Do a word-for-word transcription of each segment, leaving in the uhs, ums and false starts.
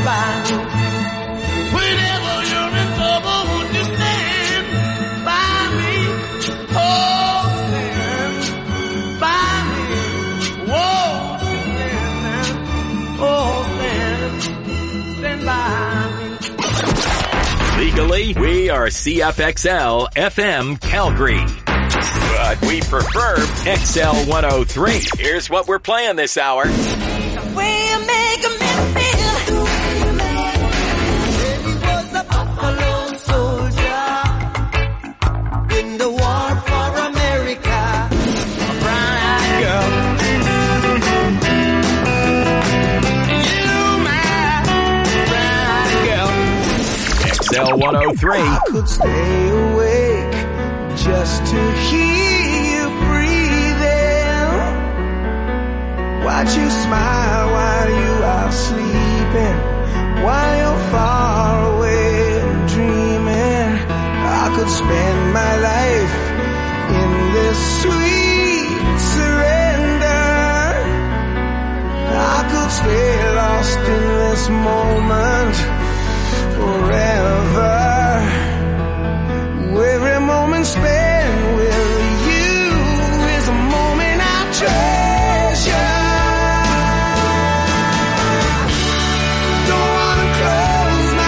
stand by me. Whenever you're in trouble, won't you stand by me? Oh, stand by me. Whoa, stand, oh, stand, stand by me. Legally, we are C F X L F M Calgary. But we prefer X L one oh three. Here's what we're playing this hour. The way you make me feel. He was a buffalo soldier in the war for America. A brown girl. You, my brown girl. X L one oh three. I could stay awake just to hear you breathing. Watch you smile while you are sleeping, while you're far away and dreaming. I could spend my life in this sweet surrender. I could stay lost in this moment forever. Every moment spent with you is a moment I treasure. Don't wanna close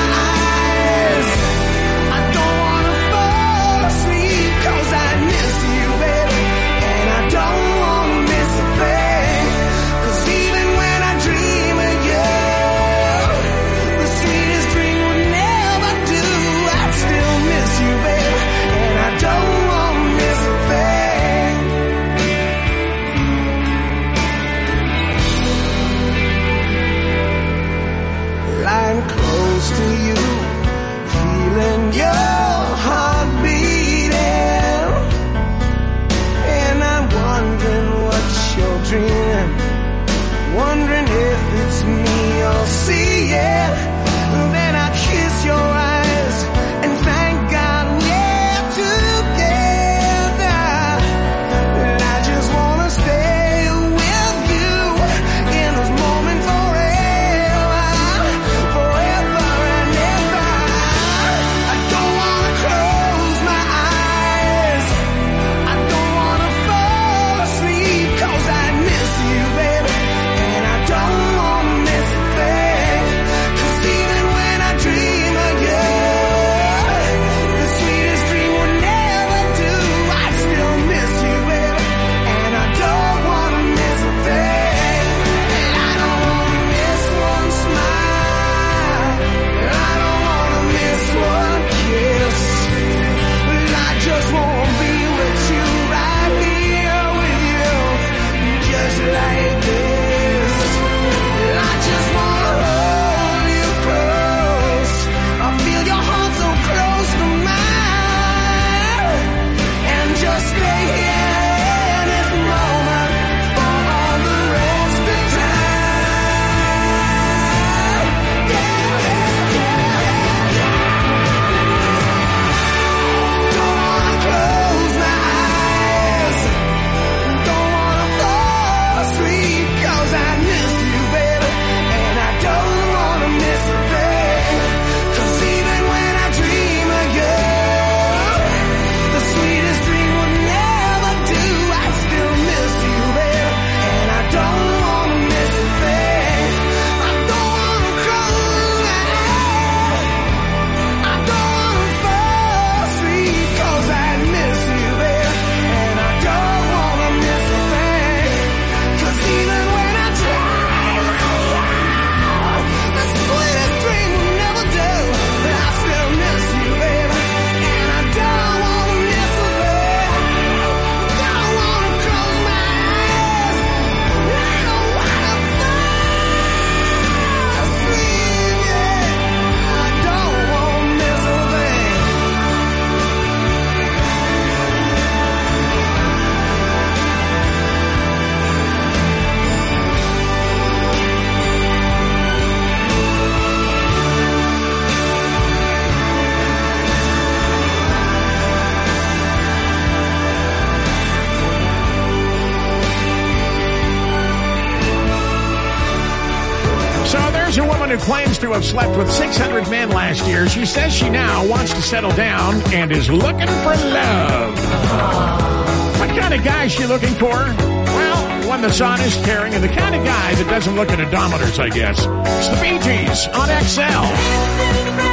who claims to have slept with six hundred men last year, she says she now wants to settle down and is looking for love. What kind of guy is she looking for? Well, one that's honest, caring, and the kind of guy that doesn't look at odometers, I guess. It's the Bee Gees on X L.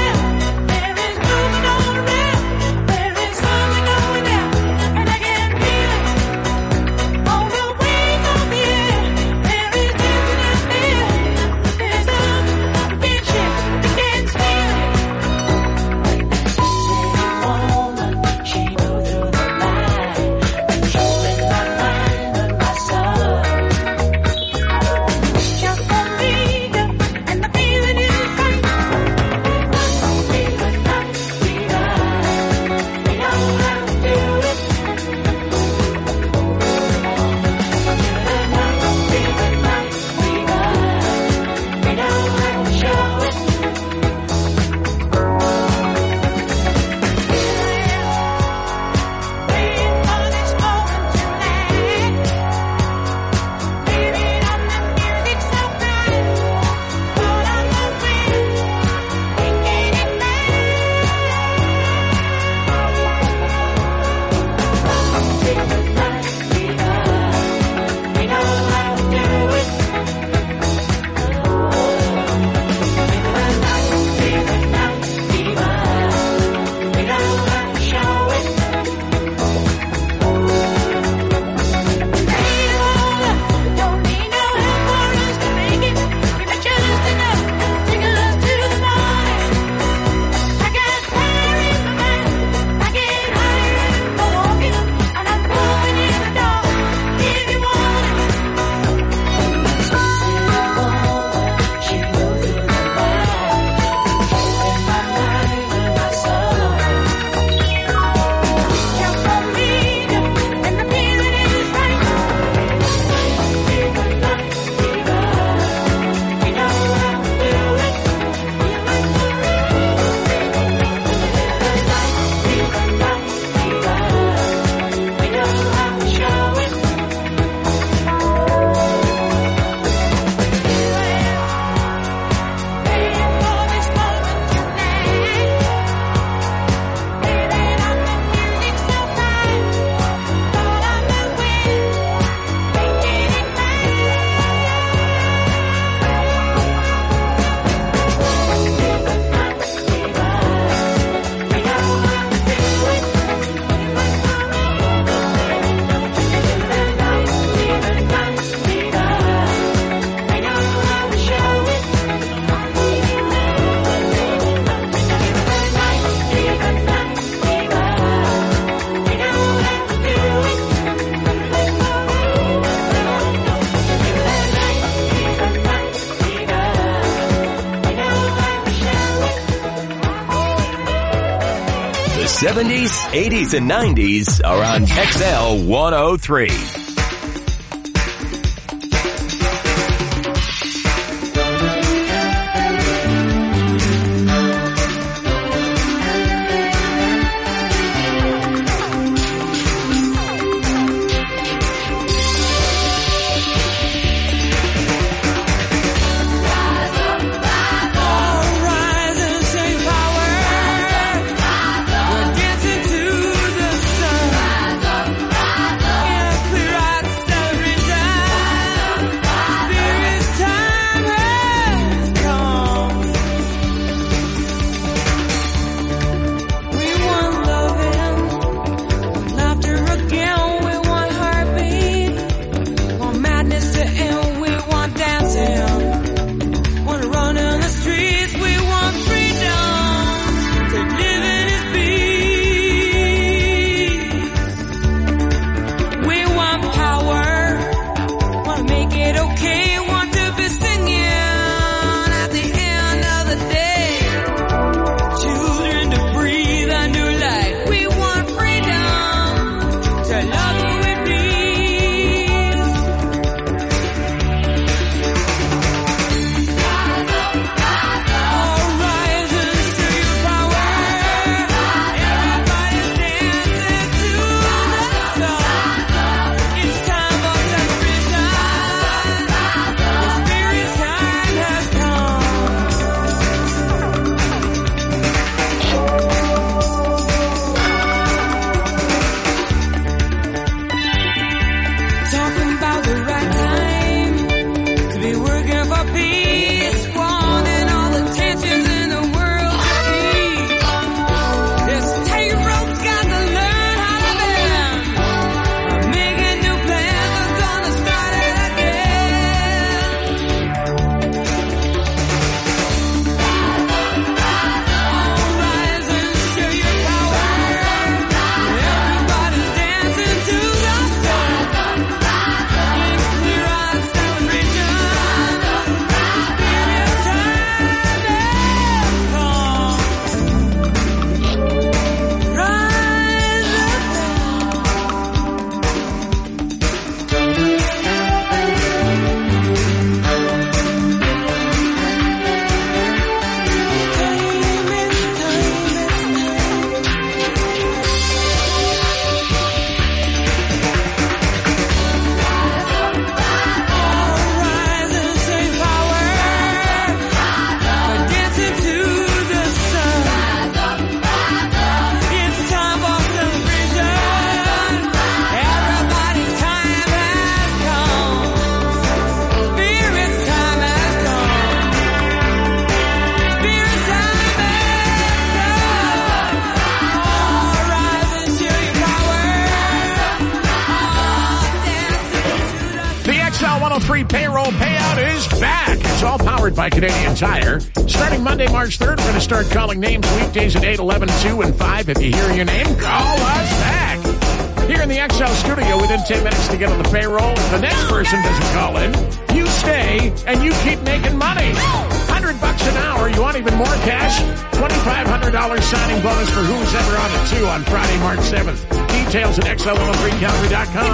seventies, eighties, and nineties are on X L one oh three. Clear one oh three payroll payout is back. It's all powered by Canadian Tire. Starting Monday, March third, we're going to start calling names weekdays at eight, eleven, two, and five. If you hear your name, call us back. Here in the X L studio, within ten minutes to get on the payroll. If the next person doesn't call in, you stay and you keep making money. one hundred bucks an hour. You want even more cash? twenty-five hundred dollars signing bonus for who's ever on the two on Friday, March seventh. Details at X L one oh three Calgary dot com.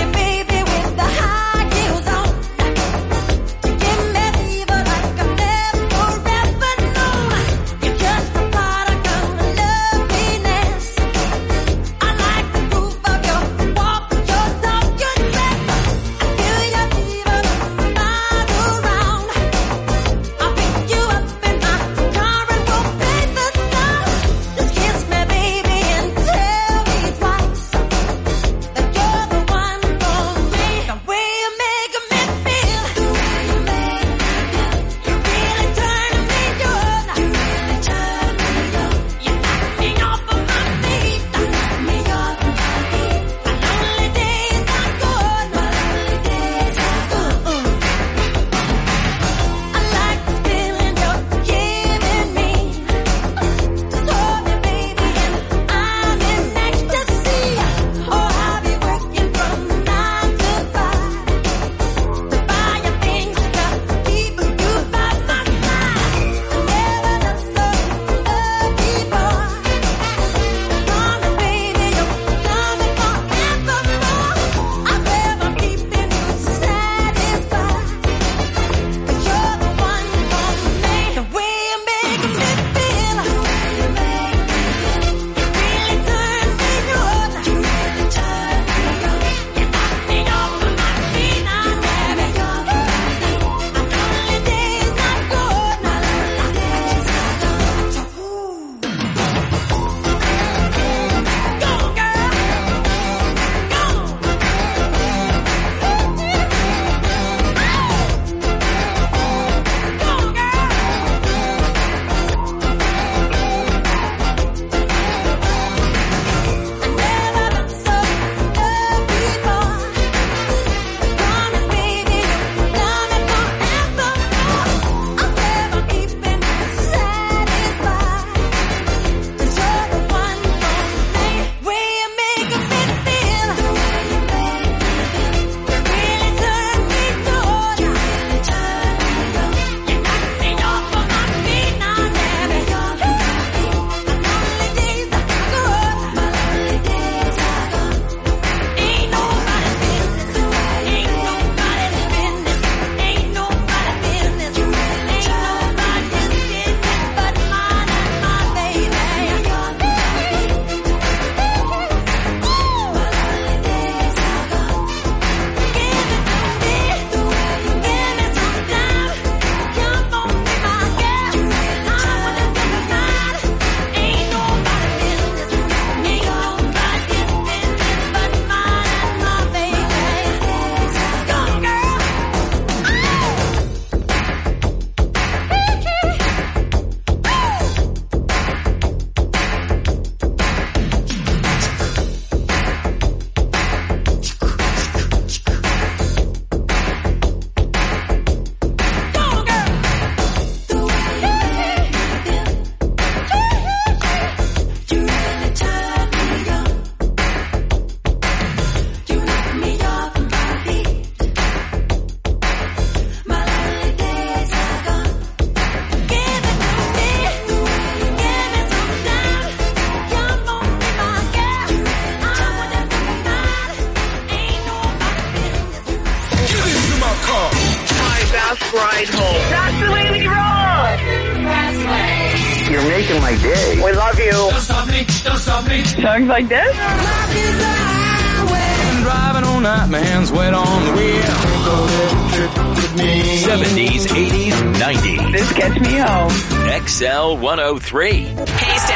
ride home. That's the way we roll. That's the way. You're making my day. We love you. Don't stop me, don't stop me. Songs like this? Driving all night, my hands wet on the wheel. seventies, eighties, nineties. This gets me home. X L one oh three. Hey, Stamps fans.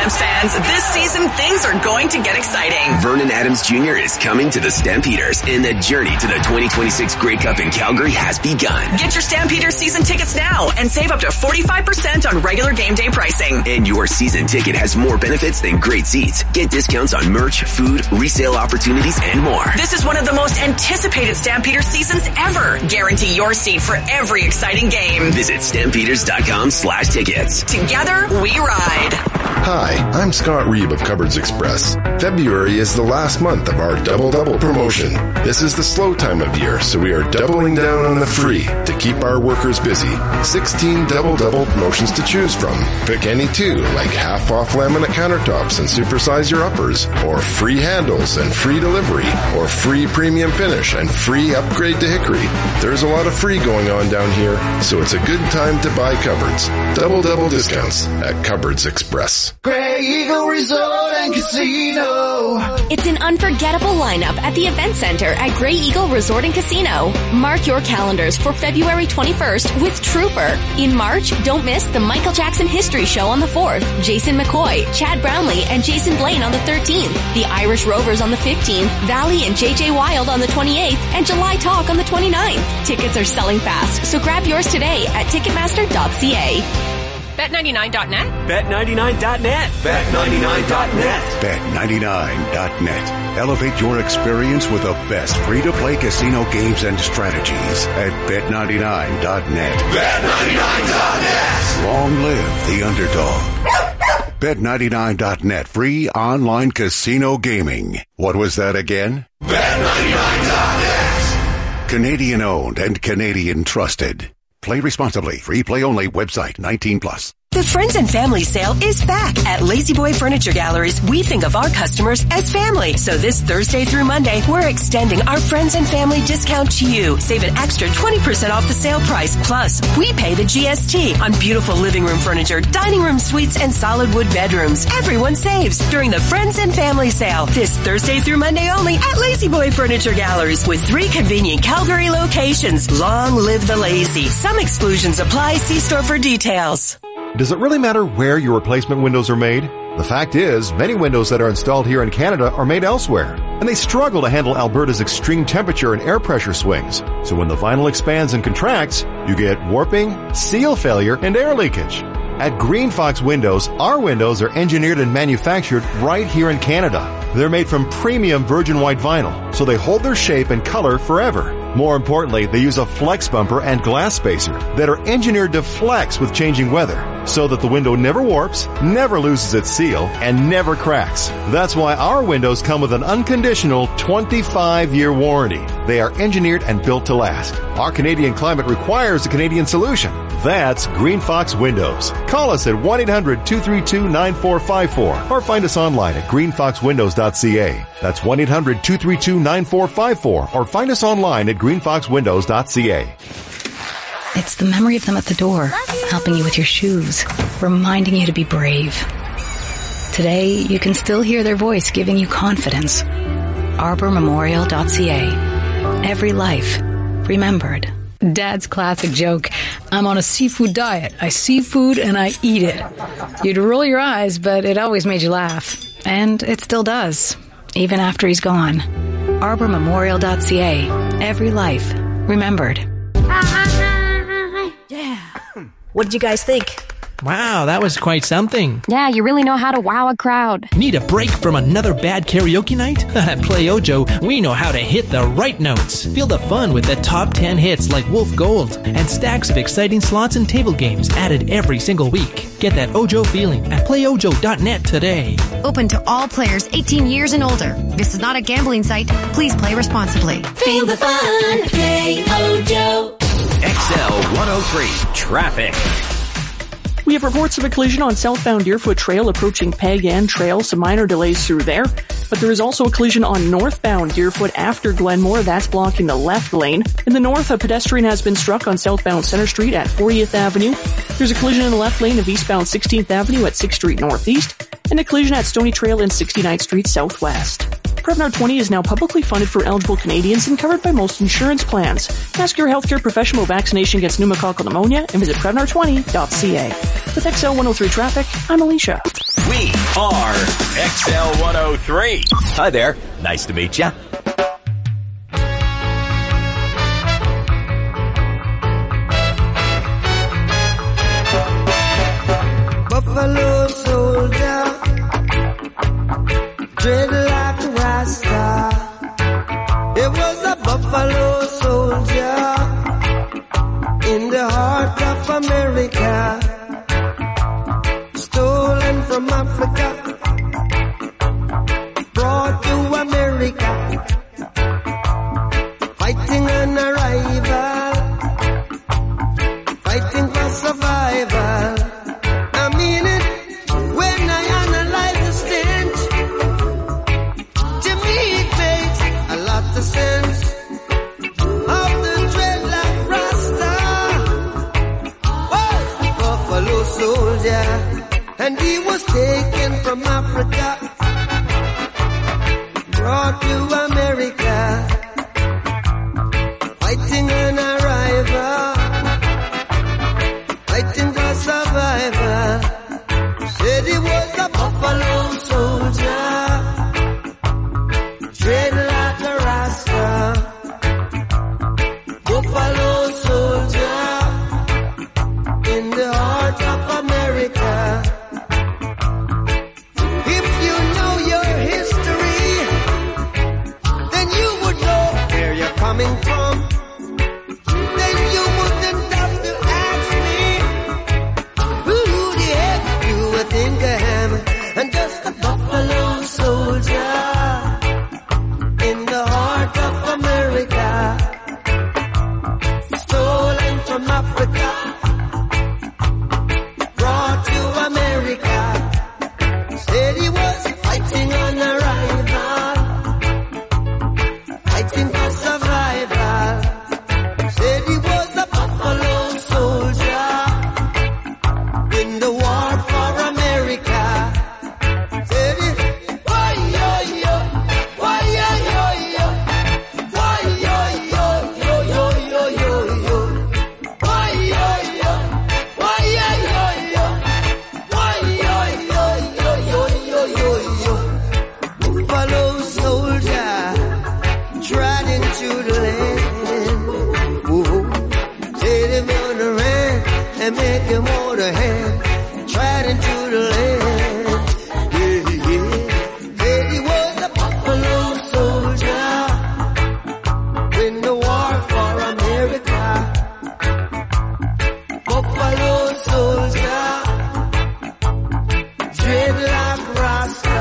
fans, this season things are going to get exciting. Vernon Adams Junior is coming to the Stampeders, and the journey to the twenty twenty-six Grey Cup in Calgary has begun. Get your Stampeders season tickets now and save up to forty-five percent on regular game day pricing. And your season ticket has more benefits than great seats. Get discounts on merch, food, resale opportunities, and more. This is one of the most anticipated Stampeder seasons ever. Guarantee your seat for every exciting game. Visit stampeders.com slash tickets. Together, we ride. Hi, I'm Scott Reeb of Cupboards Express. February is the last month of our Double Double promotion. This is the slow time of year, so we are doubling down on the free to keep our workers busy. sixteen Double Double promotions to choose from. Pick any two, like half off laminate countertops and supersize your uppers, or free handles and free delivery, or free premium finish and free upgrade to hickory. There's a lot of free going on down here, so it's a good time to buy cupboards. Double Double discounts at Cupboards Express. Grey Eagle Resort and Casino. It's an unforgettable lineup at the Event Center at Grey Eagle Resort and Casino. Mark your calendars for February twenty-first with Trooper. In March, don't miss the Michael Jackson History Show on the fourth, Jason McCoy, Chad Brownlee, and Jason Blaine on the thirteenth, the Irish Rovers on the fifteenth, Valley and J J Wild on the twenty-eighth, and July Talk on the twenty-ninth. Tickets are selling fast, so grab yours today at ticketmaster dot c a. bet ninety-nine dot net. bet ninety-nine dot net. bet ninety-nine dot net. bet ninety-nine dot net. Elevate your experience with the best free-to-play casino games and strategies at bet ninety-nine dot net. bet ninety-nine dot net. Long live the underdog. bet ninety-nine dot net. Free online casino gaming. What was that again? bet ninety-nine dot net. Canadian owned and Canadian trusted. Play responsibly. Free play only. Website nineteen plus. The Friends and Family Sale is back at Lazy Boy Furniture Galleries. We think of our customers as family. So this Thursday through Monday, we're extending our Friends and Family discount to you. Save an extra twenty percent off the sale price. Plus, we pay the G S T on beautiful living room furniture, dining room suites, and solid wood bedrooms. Everyone saves during the Friends and Family Sale. This Thursday through Monday only at Lazy Boy Furniture Galleries with three convenient Calgary locations. Long live the lazy. Some exclusions apply. See store for details. Does it really matter where your replacement windows are made? The fact is, many windows that are installed here in Canada are made elsewhere, and they struggle to handle Alberta's extreme temperature and air pressure swings. So when the vinyl expands and contracts, you get warping, seal failure, and air leakage. At Green Fox Windows, our windows are engineered and manufactured right here in Canada. They're made from premium virgin white vinyl, so they hold their shape and color forever. More importantly, they use a flex bumper and glass spacer that are engineered to flex with changing weather, so that the window never warps, never loses its seal, and never cracks. That's why our windows come with an unconditional twenty-five year warranty. They are engineered and built to last. Our Canadian climate requires a Canadian solution. That's Green Fox Windows. Call us at one eight hundred two three two nine four five four or find us online at green fox windows dot c a. That's one eight hundred two three two nine four five four or find us online at green fox windows dot c a. It's the memory of them at the door, helping you with your shoes, reminding you to be brave. Today, you can still hear their voice giving you confidence. arbor memorial dot c a. Every life remembered. Dad's classic joke. I'm on a seafood diet. I see food and I eat it. You'd roll your eyes, but it always made you laugh. And it still does, even after he's gone. arbor memorial dot c a. Every life remembered. Yeah. What did you guys think? Wow, that was quite something. Yeah, you really know how to wow a crowd. Need a break from another bad karaoke night? At Play Ojo, we know how to hit the right notes. Feel the fun with the top ten hits like Wolf Gold and stacks of exciting slots and table games added every single week. Get that Ojo feeling at play ojo dot net today. Open to all players eighteen years and older. This is not a gambling site. Please play responsibly. Feel the fun. Play Ojo. X L one oh three Traffic. We have reports of a collision on southbound Deerfoot Trail approaching Peg End Trail. Some minor delays through there. But there is also a collision on northbound Deerfoot after Glenmore. That's blocking the left lane. In the north, a pedestrian has been struck on southbound Center Street at fortieth Avenue. There's a collision in the left lane of eastbound sixteenth Avenue at sixth Street Northeast. And a collision at Stony Trail in sixty-ninth Street Southwest. Prevnar twenty is now publicly funded for eligible Canadians and covered by most insurance plans. Ask your healthcare professional vaccination against pneumococcal pneumonia and visit prevnar twenty dot c a. With X L one oh three Traffic, I'm Alicia. We are X L one oh three. Hi there. Nice to meet ya. Buffalo soldier, dreadlock rasta. It was a buffalo soldier in the heart of America, stolen from Africa, brought to America, fighting an arrival, fighting for survival. I mean it when I analyze the stench. To me it makes a lot of sense. Of the dreadlock rasta was a buffalo soldier, and he was taken from Africa, brought to America, fighting an arrival, fighting for survival. Said he was a buffalo soldier, dreadlock rasta, buffalo soldier in the heart of America. If you know your history, then you would know where you're coming from. Then you wouldn't have to ask me who the heck you would think I am. I'm just a buffalo soldier in the heart of America, stolen from Africa, brought to America. Said he was fighting on arrival, fighting for survival. Said he was a buffalo soldier in the war for America. Said he, why yo yo, why yo yo yo, why yo yo yo yo yo yo yo, why yo yo, why yo yo yo, why yo yo yo yo yo yo yo. Buffalo soldier tried into the land. Whoa. Said him on the land and make him hold a hand. Tried into the land. Yeah, yeah. Said he was a buffalo soldier in the war for America. Buffalo soldier, dreadlock rasta,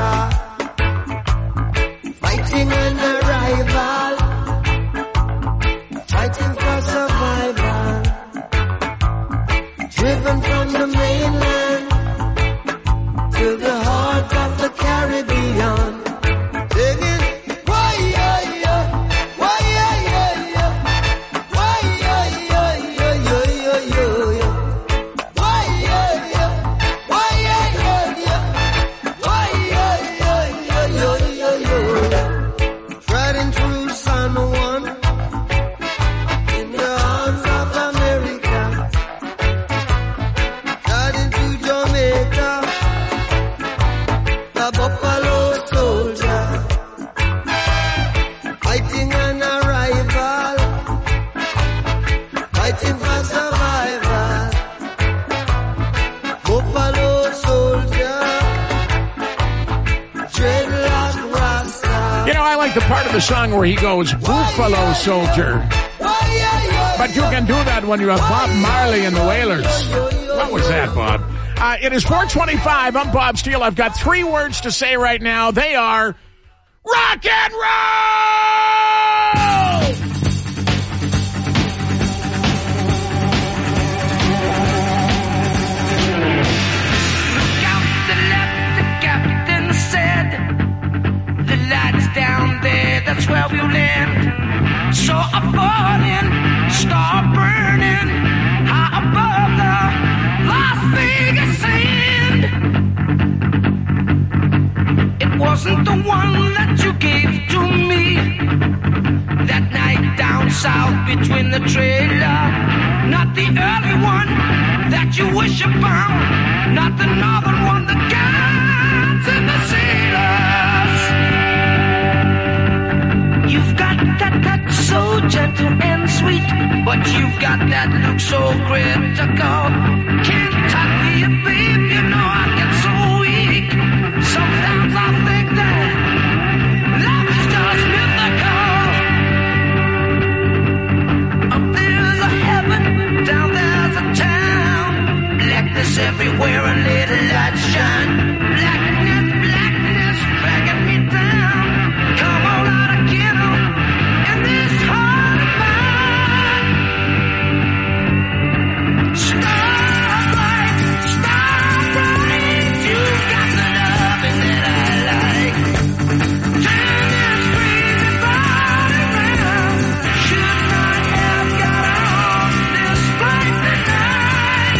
fighting an arrival, fighting for survival, driven from the mainland to the heart of the Caribbean, singing, why yo yo, why yo yo yo, why yo yo yo yo yo yo yo, why yo yo, why yo yo yo, why yo yo yo yo yo yo yo. Riding through San Juan in the arms of America, riding to Jamaica, a buffalo soldier, fighting an arrival, fighting for survival. Buffalo soldier, dreadlock rasta. You know, I like the part of the song where he goes, Buffalo Soldier. But you can do that when you have Bob Marley and the Wailers. What was that, Bob? Uh, it is four twenty-five. I'm Bob Steele. I've got three words to say right now. They are rock and roll! Captain said, the lights down there, that's where we'll land. So I fall in, start burning, high above the Las Vegas sand. It wasn't the one that you gave to me that night down south between the trailer. Not the early one that you wish upon, not the northern one, the guns and the sailors. got that look so critical. Kentucky, babe, you know I get so weak. Sometimes I think that love is just mythical. Up there's a heaven, down there's a town. Blackness everywhere, a little light shine. Blackness, blackness, dragging me down. Come on out again, in this heart of mine. Starlight, starlight, you got the loving that I like. Turn this crazy body round. Should not have got on this flight tonight.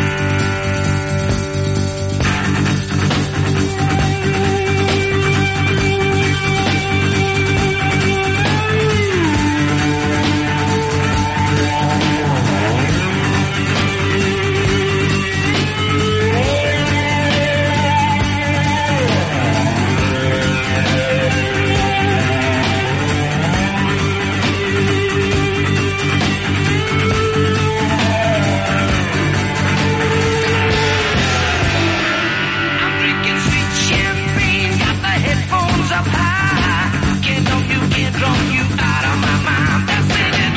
I'm drinking sweet champagne, got the headphones up high. Can't dump you, can't drunk you out of my mind. That's singing.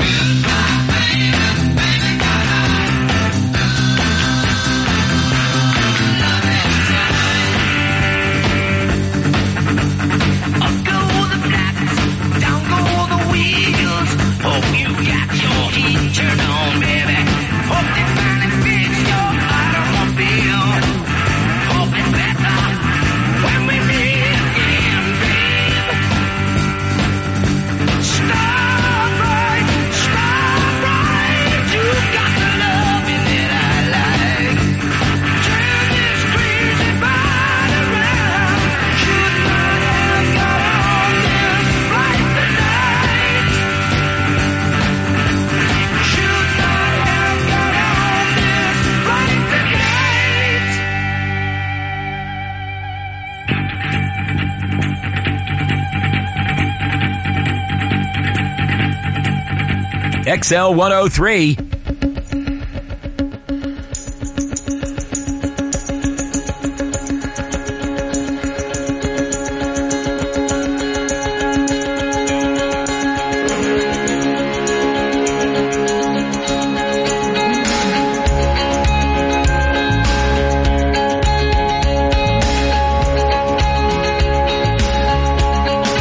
Up go the blacks, down go the wheels. Hope you got your heat turned on, baby. Hope they finally fix your automobile. Hope it's better when we meet again, babe. Starbright, starbright, you got the loving that I like. Turn this crazy body around. Should not have got on this flight tonight. Should not have got on this flight tonight. X L one oh three.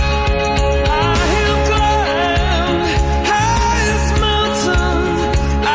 Highest mountain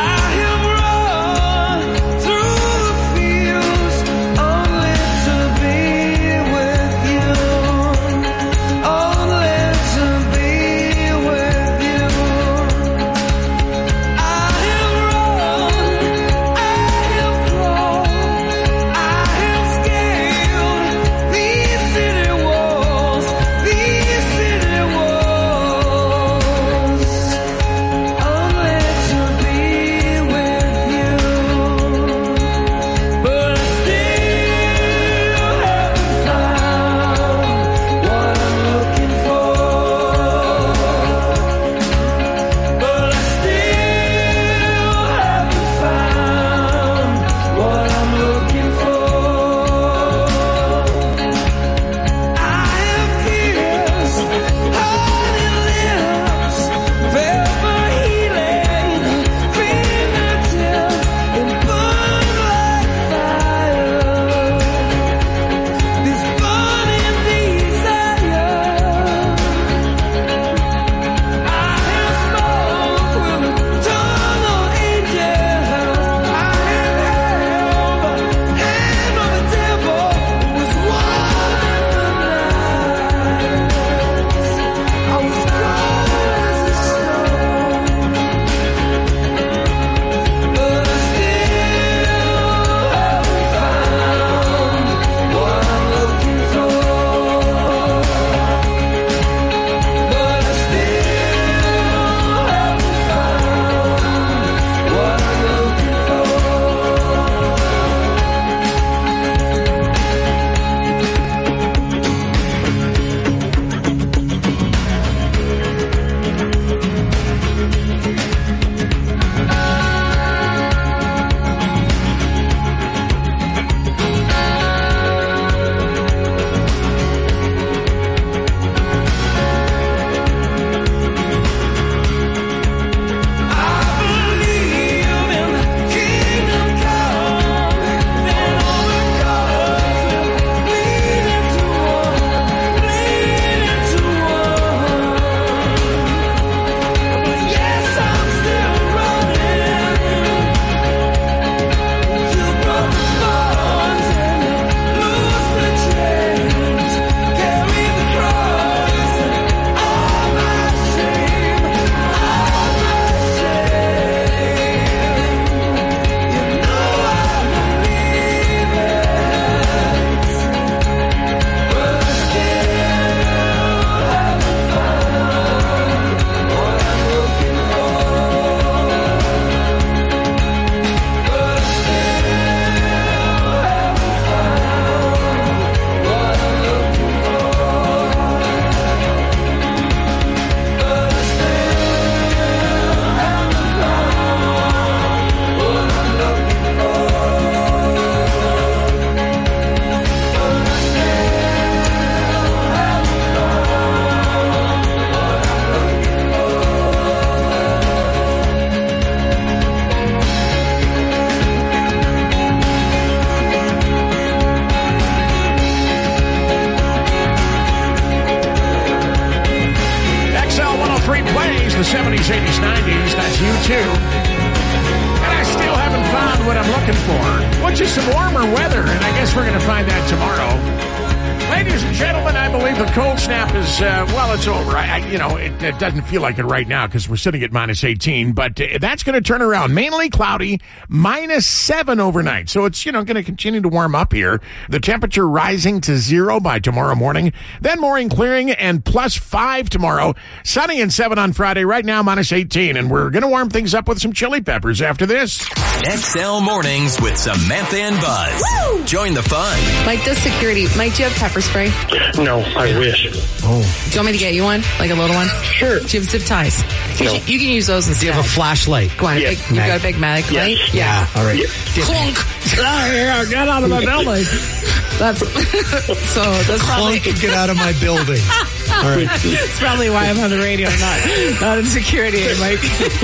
the seventies, eighties, nineties. That's you too. And I still haven't found what I'm looking for, which is some warmer weather, and I guess we're going to find that tomorrow. Ladies and gentlemen, I believe the cold snap is, uh, well, it's over. I, I, you know, it, it doesn't feel like it right now because we're sitting at minus eighteen, but uh, that's going to turn around. Mainly cloudy, minus seven overnight. So it's, you know, going to continue to warm up here. The temperature rising to zero by tomorrow morning. Then morning clearing and plus five tomorrow. Sunny and seven on Friday. Right now, minus eighteen. And we're going to warm things up with some chili peppers after this. X L Mornings with Samantha and Buzz. Woo! Join the fun. Mike does security. Mike, do you have pepper spray? No, I wish. Oh. Do you want me to get you one? Like a little one? Sure. Do you have zip ties? No. You, you can use those instead. Do you have a flashlight? Go on. Yes. Big, you got a big mag yes. light? Yeah. All right. Yes. Clunk. Oh, yeah, get out of my building. That's so. That's probably Clunk, get out of my building. All right. That's probably why I'm on the radio, not not in security, Mike.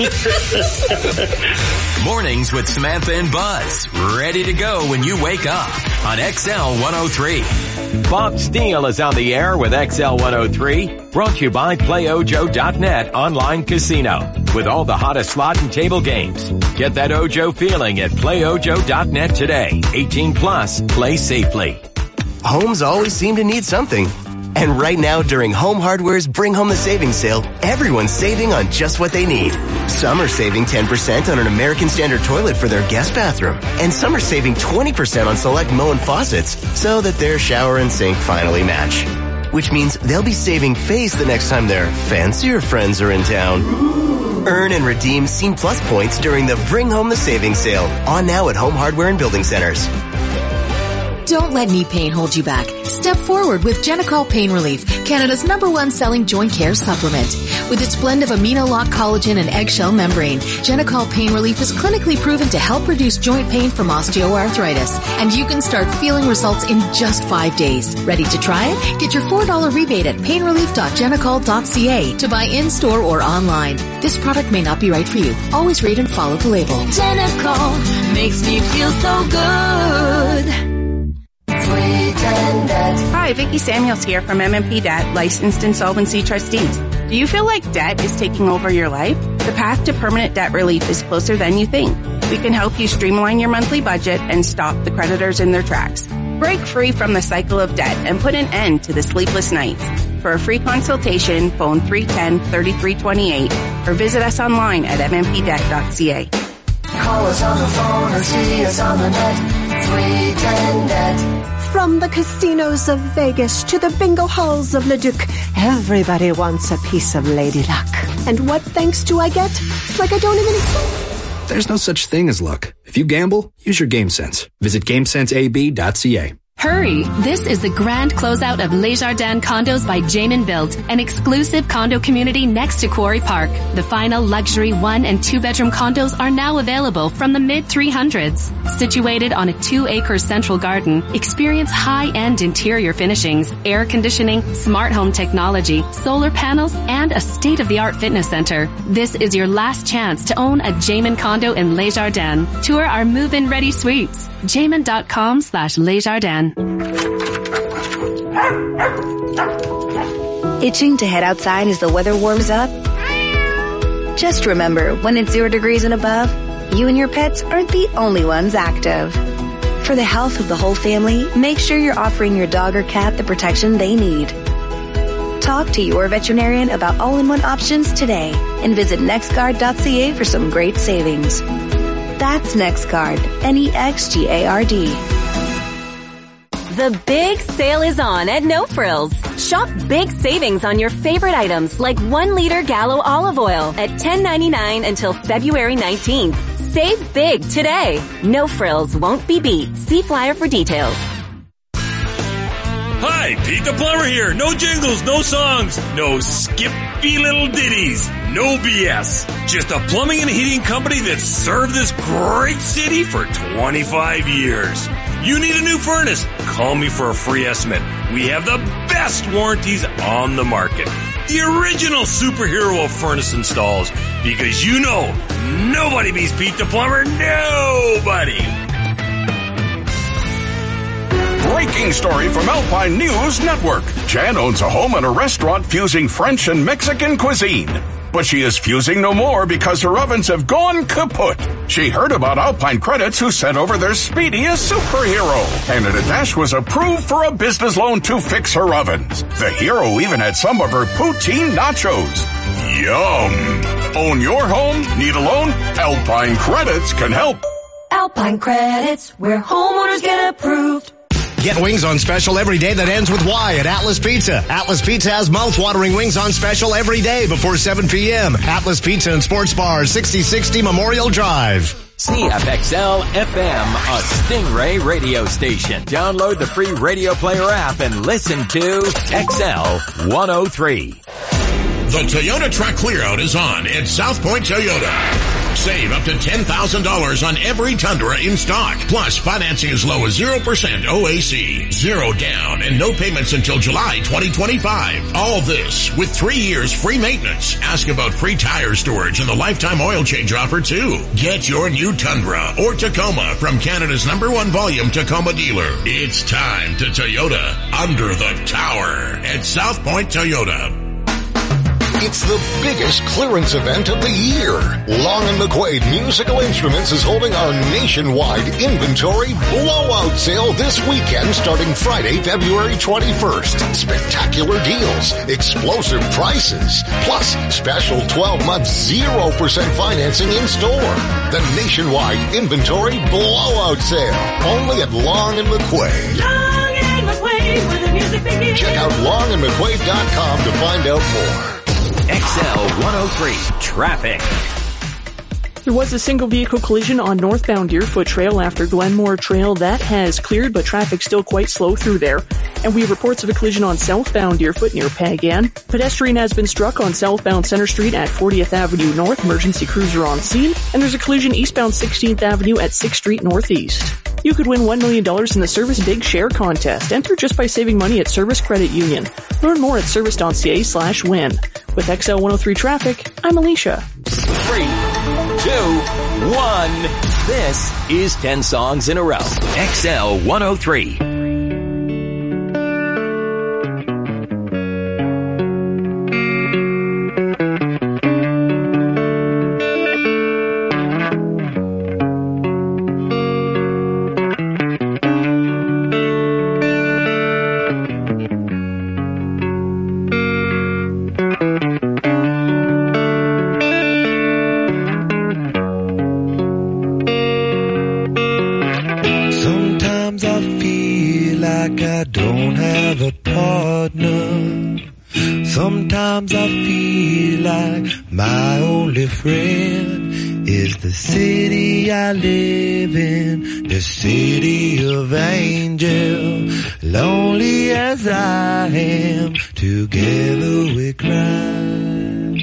Mornings with Samantha and Buzz. Ready to go when you wake up on X L one oh three. Bob Steele is on the air with X L one oh three. Brought to you by Play Ojo dot net online casino. With all the hottest slot and table games. Get that Ojo feeling at Play Ojo dot net today. eighteen plus, play safely. Homes always seem to need something. And right now, during Home Hardware's Bring Home the Savings sale, everyone's saving on just what they need. Some are saving ten percent on an American Standard toilet for their guest bathroom. And some are saving twenty percent on select Moen faucets so that their shower and sink finally match. Which means they'll be saving face the next time their fancier friends are in town. Earn and redeem Scene Plus points during the Bring Home the Savings sale. On now at Home Hardware and Building Centers. Don't let knee pain hold you back. Step forward with Genicol Pain Relief, Canada's number one selling joint care supplement. With its blend of amino-lock collagen and eggshell membrane, Genicol Pain Relief is clinically proven to help reduce joint pain from osteoarthritis. And you can start feeling results in just five days. Ready to try it? Get your four dollars rebate at pain relief dot genicol dot c a to buy in-store or online. This product may not be right for you. Always read and follow the label. Genicol makes me feel so good. Hi, Vicki Samuels here from M M P Debt, licensed insolvency trustees. Do you feel like debt is taking over your life? The path to permanent debt relief is closer than you think. We can help you streamline your monthly budget and stop the creditors in their tracks. Break free from the cycle of debt and put an end to the sleepless nights. For a free consultation, phone three one zero, three three two eight or visit us online at m m p debt dot c a. Call us on the phone or see us on the net. three ten net. From the casinos of Vegas to the bingo halls of Leduc, everybody wants a piece of Lady Luck. And what thanks do I get? It's like I don't even exist. There's no such thing as luck. If you gamble, use your game sense. Visit game sense a b dot c a. Hurry! This is the grand closeout of Les Jardins Condos by Jamin Built, an exclusive condo community next to Quarry Park. The final luxury one and two bedroom condos are now available from the mid three hundreds. Situated on a two acre central garden, experience high-end interior finishings, air conditioning, smart home technology, solar panels, and a state-of-the-art fitness center. This is your last chance to own a Jamin condo in Les Jardins. Tour our move-in ready suites. Jamin dot com slash Les Jardins. Itching to head outside as the weather warms up? Just remember, when it's zero degrees and above, you and your pets aren't the only ones active. For the health of the whole family, make sure you're offering your dog or cat the protection they need. Talk to your veterinarian about all-in-one options today and visit nextguard dot c a for some great savings. That's NextGuard, N E X G A R D. The big sale is on at No Frills. Shop big savings on your favorite items like one liter Gallo olive oil at ten ninety-nine until February nineteenth. Save big today. No Frills won't be beat. See flyer for details. Hi, Pete the Plumber here. No jingles, no songs, no skippy little ditties, no B S. Just a plumbing and heating company that's served this great city for twenty-five years. You need a new furnace? Call me for a free estimate. We have the best warranties on the market. The original superhero of furnace installs. Because you know, nobody beats Pete the Plumber. Nobody. Breaking story from Alpine News Network. Jan owns a home and a restaurant fusing French and Mexican cuisine. but she is fusing no more because her ovens have gone kaput. She heard about Alpine Credits, who sent over their speediest superhero. And at a dash was approved for a business loan to fix her ovens. The hero even had some of her poutine nachos. Yum! Own your home? Need a loan? Alpine Credits can help. Alpine Credits, where homeowners get approved. Get wings on special every day that ends with Y at Atlas Pizza. Atlas Pizza has mouth-watering wings on special every day before seven p.m. Atlas Pizza and Sports Bar, sixty sixty Memorial Drive. C F X L F M, a Stingray radio station. Download the free Radio Player app and listen to X L one oh three. The Toyota Truck Clearout is on at South Point Toyota. Save up to ten thousand dollars on every Tundra in stock. Plus, financing as low as zero percent O A C. Zero down and no payments until July twenty twenty-five. All this with three years free maintenance. Ask about free tire storage and the lifetime oil change offer too. Get your new Tundra or Tacoma from Canada's number one volume Tacoma dealer. It's time to Toyota under the tower at South Point Toyota. It's the biggest clearance event of the year. Long and McQuaid Musical Instruments is holding our nationwide inventory blowout sale this weekend starting Friday, February twenty-first. Spectacular deals, explosive prices, plus special twelve-month zero percent financing in store. The nationwide inventory blowout sale, only at Long and McQuaid. Long and McQuaid, where the music begins. Check out long and mcquaid dot com to find out more. X L one oh three Traffic. There was a single vehicle collision on northbound Deerfoot Trail after Glenmore Trail. That has cleared, but traffic's still quite slow through there. And we have reports of a collision on southbound Deerfoot near Pagan. Pedestrian has been struck on southbound Center Street at fortieth Avenue North. Emergency crews are on scene. And there's a collision eastbound sixteenth Avenue at sixth Street Northeast. You could win one million dollars in the Service Big Share Contest. Enter just by saving money at Service Credit Union. Learn more at service.ca slash win. With X L one oh three Traffic, I'm Alicia. Three, two, one. This is ten songs in a row. X L one oh three. Sometimes I feel like my only friend is the city I live in, the city of angel. Lonely as I am, together we cry.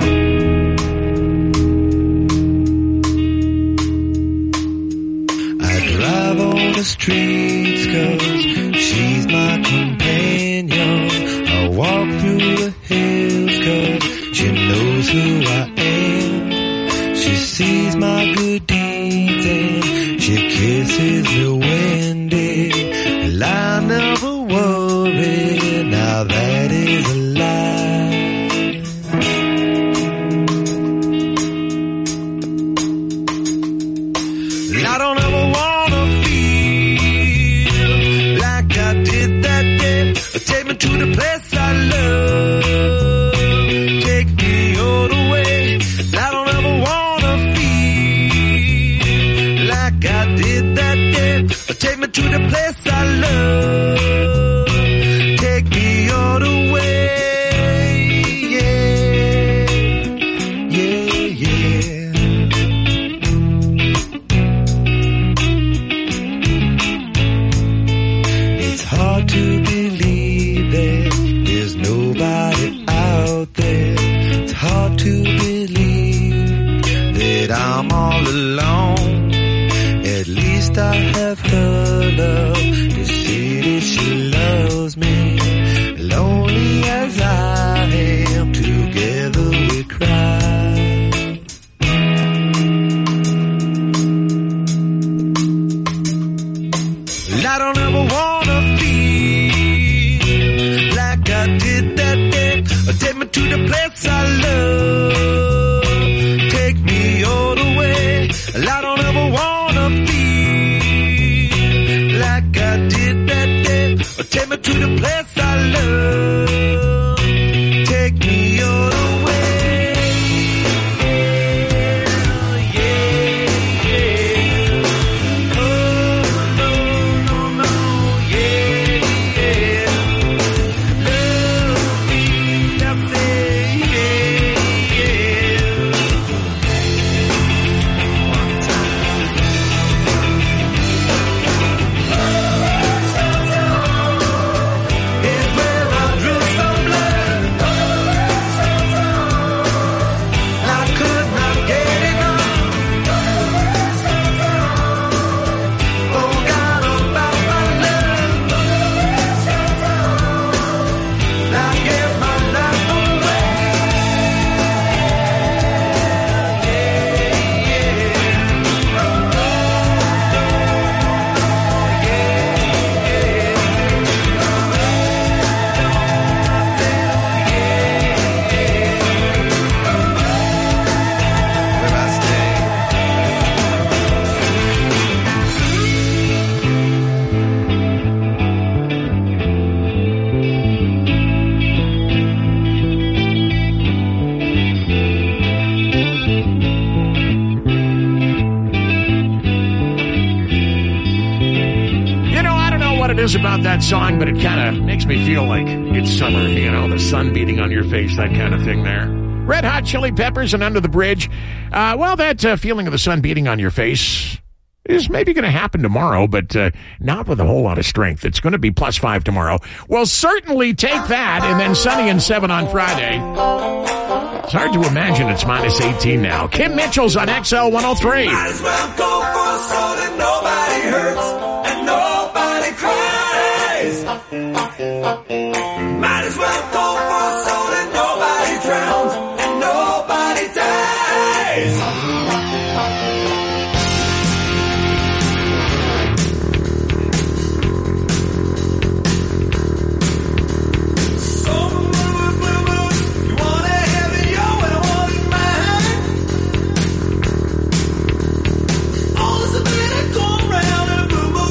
I drive on the streets 'cause she's my companion. I walk through the hills 'cause she knows who I am. She sees my good deeds and she kisses me when day. Well, I never worry, now that is a lie. I don't ever wanna feel like I did that day. Take me to the place I love. Take me all the way. I don't ever wanna feel like I did that day. Take me to the place I love. Take me all the way. Yeah, yeah, yeah. It's hard to believe that there's nobody out there. It's hard to believe that I'm all alone. At least I have her love to see that she loves me. Lonely as I am, together we cry. I don't ever wanna feel like I did that day. Take me to the place I love. to the place I love. Take me all the way. Is about that song, but it kind of makes me feel like it's summer, you know, the sun beating on your face, that kind of thing there. Red Hot Chili Peppers and Under the Bridge. Uh, well, that uh, feeling of the sun beating on your face is maybe going to happen tomorrow, but uh, not with a whole lot of strength. It's going to be plus five tomorrow. We'll certainly take that, and then sunny and seven on Friday. It's hard to imagine it's minus eighteen now. Kim Mitchell's on X L one oh three. Might as well go for so that nobody hurts and nobody cries. Might as well go for so that nobody drowns and nobody dies. So move, move, move. You want to have it yo and I want it mine. All this a minute go round and move, move.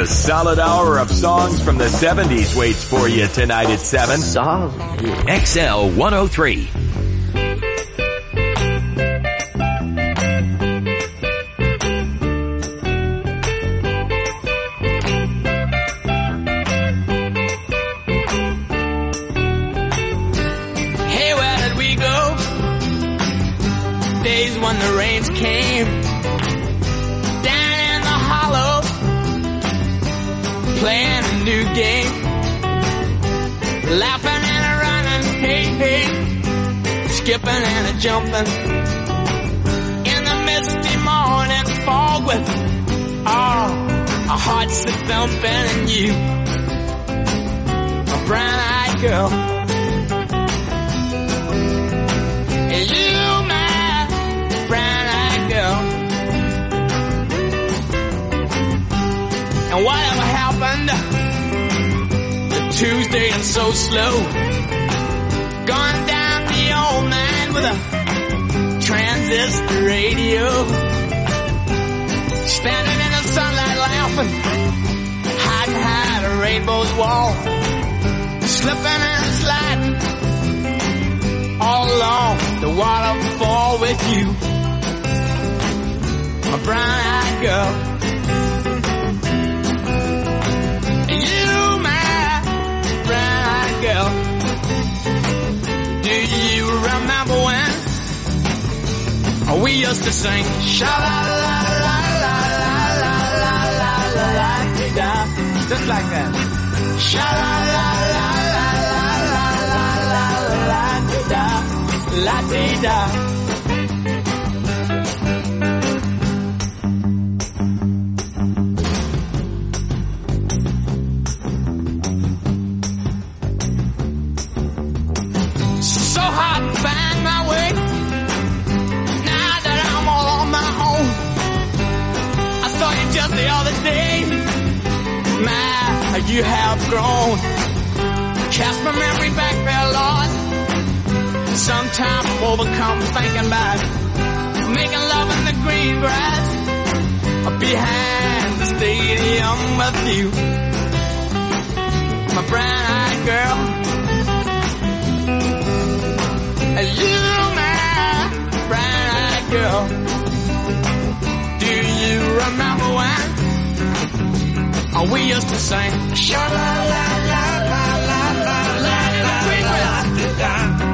A solid hour of songs from the seventies waits for you tonight at seven. Solid. X L one oh three. Hey, where did we go? Days when the rains came down in the hollow, playing a new game, laughing and a running, hey, hey, skipping and a jumping in the misty morning fog with all our hearts a thumping, and you, a brown-eyed girl, and you, my brown-eyed girl. And whatever happened to Tuesday and so slow, gone down the old man with a transistor radio, standing in the sunlight laughing, hiding behind a rainbow's wall, slipping and sliding all along the waterfall with you, a brown-eyed girl. Girl, do you remember when we used to sing sha la la la la la la la la la la da, just like that, sha la la la la la la la la la la da, la da. The other day, my, you have grown. Cast my memory back there, Lord. Sometimes I'm overcome thinking about making love in the green grass behind the stadium with you, my brown-eyed girl. You, my brown-eyed girl. Do you remember when we used to sing sha la la la la la la la la la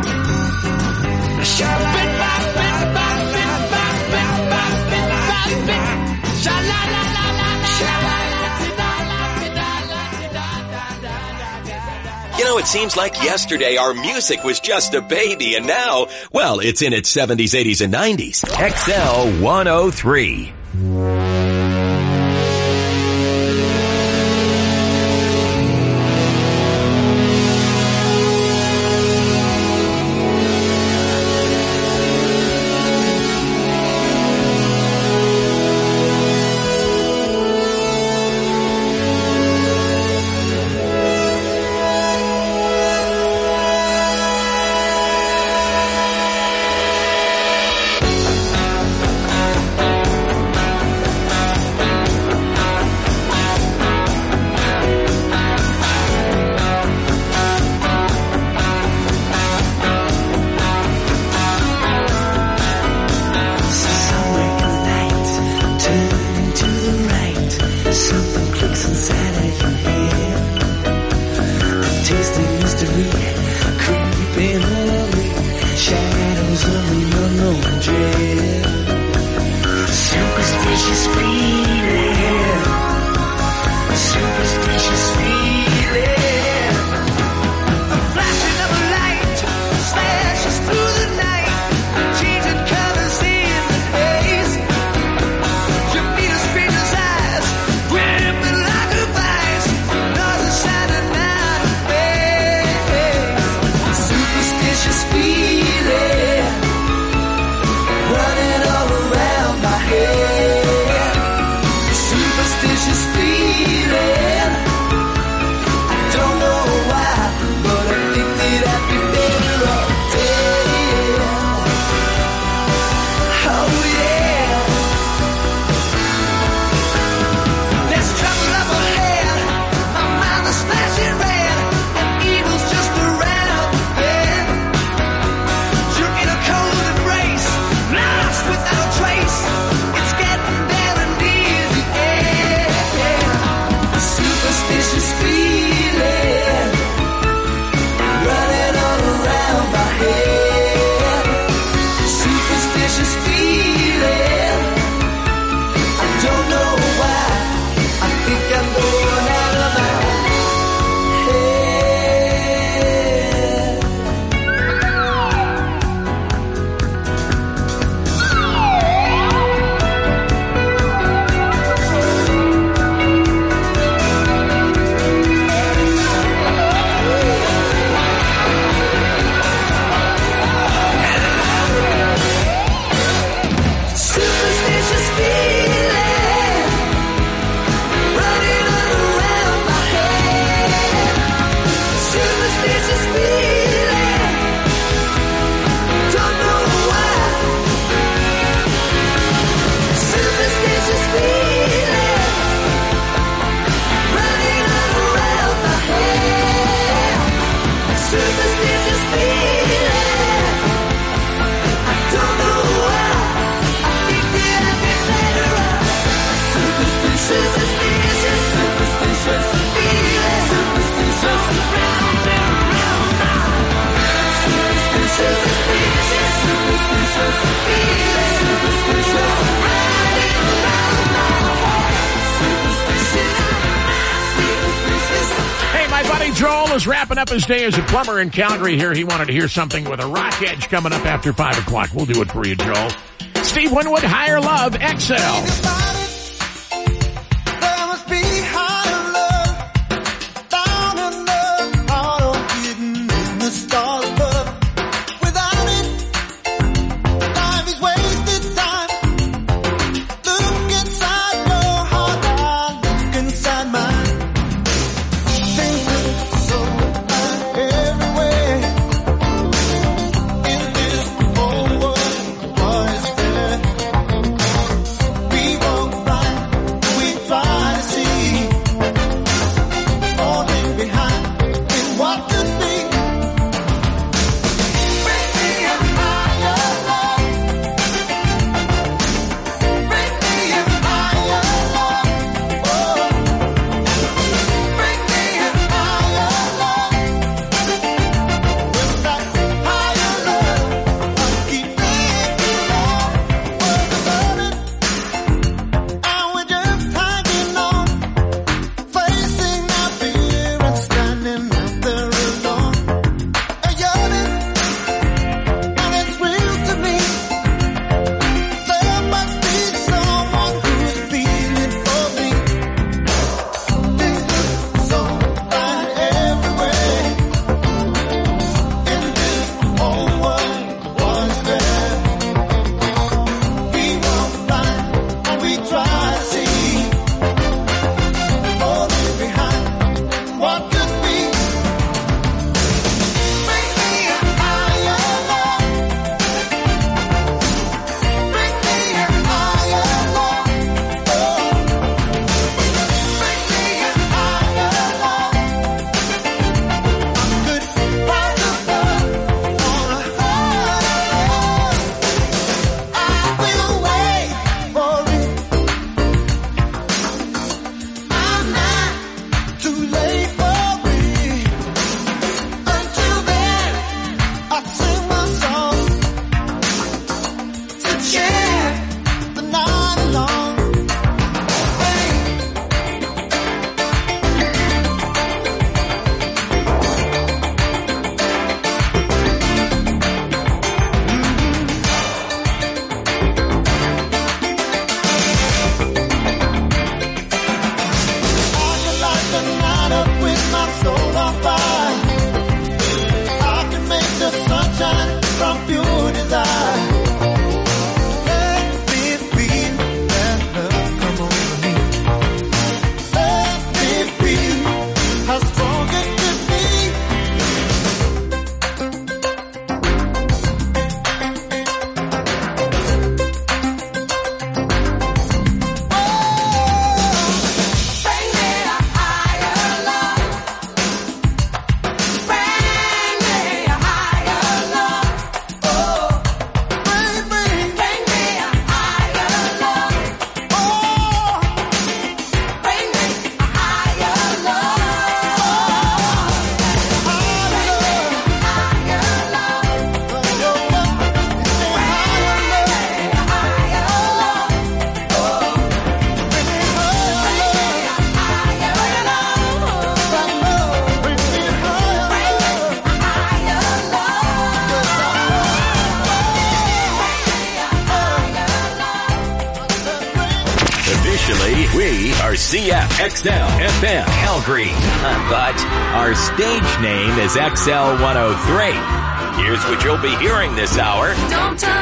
sha la la la la la la sha la la la la. You know, it seems like yesterday our music was just a baby, and now, well, it's in its seventies, eighties, and nineties. X L one oh three. Bill is wrapping up his day as a plumber in Calgary here. He wanted to hear something with a rock edge coming up after five o'clock. We'll do it for you, Joel. Steve Winwood, Higher Love, X L. We are C F X L F M Calgary, but our stage name is X L one oh three. Here's what you'll be hearing this hour. Don't turn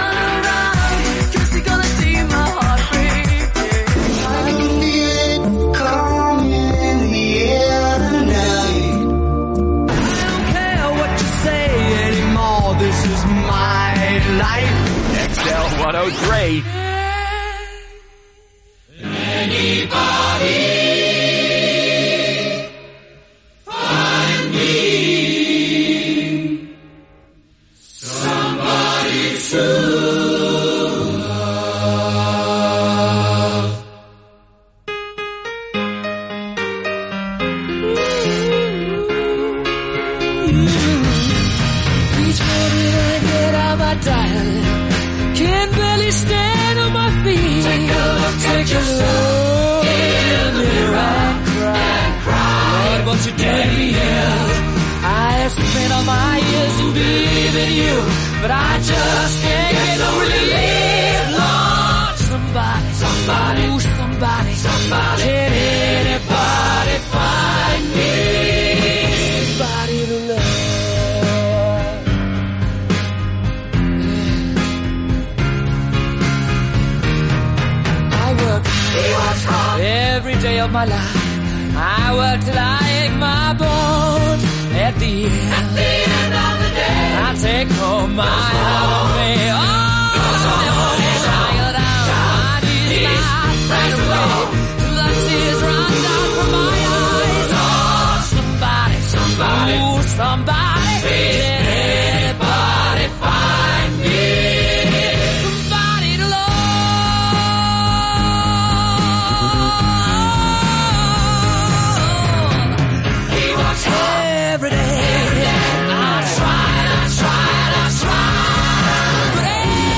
around, cause you're gonna see my heart break. I can feel it coming in the air tonight. I don't care what you say anymore, this is my life. X L one oh three. Anybody find me somebody to love? Please where did I get out my dial? Can't barely stand on my feet. Take a look at yourself. Won't you take me in? have spent all my years to believe in you, but I just can't get no relief. Lord, somebody, somebody, ooh, somebody, somebody, can anybody find me somebody to love? I work, he works hard every day of my life. I work till I ache my bones. At the end, At the end of the day, I take home my heart of